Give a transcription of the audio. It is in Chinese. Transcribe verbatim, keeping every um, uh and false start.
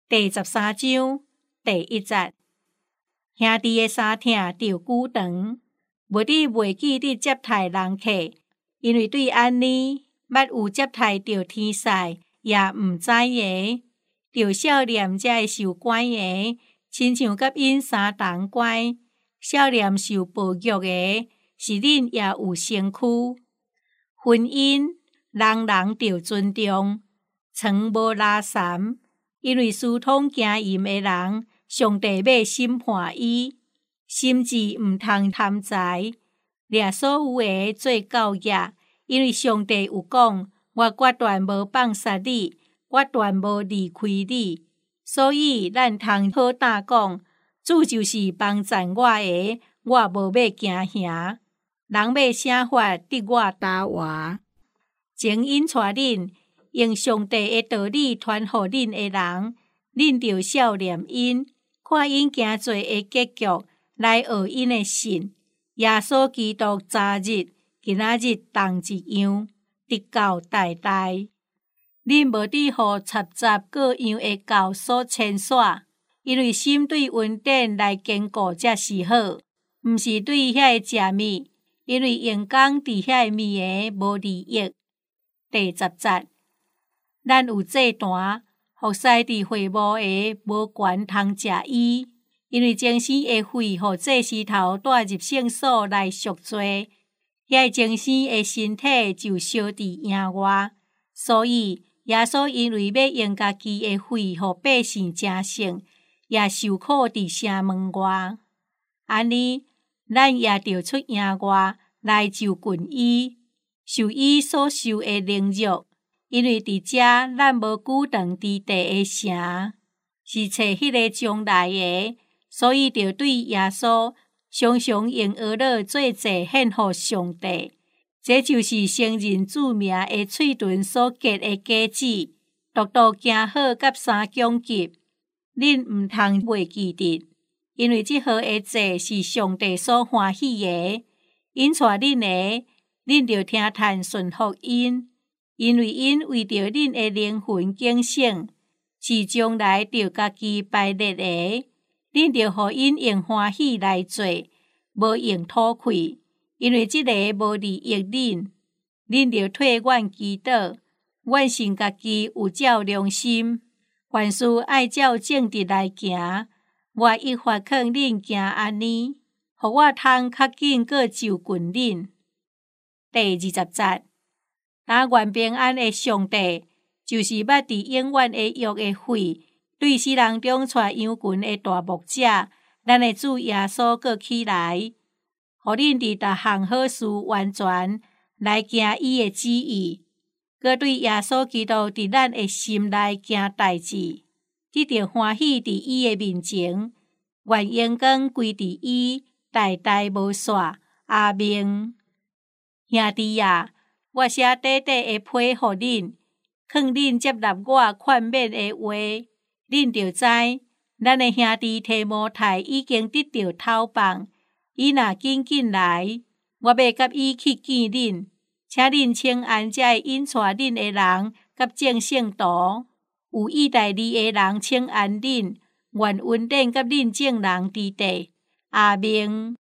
第十三章第一節，兄弟的相疼着久長，無你袂記得接待人客，因為對安尼，捌有接待着天使，也毋知的，着少年才會受管的，親像甲因相同管。少年受保育的，是恁也有身軀。婚姻，人人着尊重，床無拉衫。因為私通姦淫的人，上帝要審判伊，心智毋通貪財，掠所有的做教業。因為上帝有講，我決斷無放殺你，決斷無離開你。所以咱通好膽講，主就是幫贊我的，我無要驚嚇。人要啥法得我答話？前因帶恁。用上帝的道理傳予恁的人，恁着少年因，看因行做的結局，來學因的信。耶穌基督早日，今仔日同一樣，直到代代。恁無佇互插雜各樣的教所牽線，因為心對穩定來堅固才是好，毋是對遐個食物，因為用功佇遐個物的無利益。第十節。咱有祭壇，服侍佇會幕的無權通食伊，因為精神會血，互祭司頭帶入聖所來贖罪。遐精神的身體就燒佇營外，所以耶穌因為要用家己的血，互百姓成聖，也受苦佇城門外。安尼，咱也着出營外來就近伊，受伊所受的凌辱。因為佇遮，咱無久長佇地的城，是找迄個將來的，所以着對耶穌常常用蚵仔做祭獻予上帝。這就是承認主名的喙脣所結的果子，獨獨行好甲三供給，恁毋通袂記得，因為這號的祭是上帝所歡喜的。因帶恁的，恁着聽嘆順服因。因為因為着恁的靈魂警醒，是將來着家己排列的，恁着互因用歡喜來做，無用吐氣，因為這個無利益恁，恁着替阮祈禱，阮信家己有照良心，凡事愛照正直來行，我一發勸恁行安尼，互我通較緊閣就近恁。第二十節。那願平安的上帝，就是捌佇永遠的約的血，對死人中帶羊群的大牧者，咱的主耶穌閣起來，互恁佇逐項好事完全來行伊的旨意，閣對耶穌基督佇咱的心內行代志，得着歡喜佇伊的面前，願榮光歸佇伊，代代無煞。阿們。兄弟啊！我寫短短的批予恁，勸恁接納我勸勉的話。恁著知，咱的兄弟提摩太已經得到透放，伊若緊緊來，我要甲伊去見恁，請恁請安這會引帶恁的人，甲眾聖徒，有意代理的人請安恁，願恩典甲恁眾人佇地。阿們。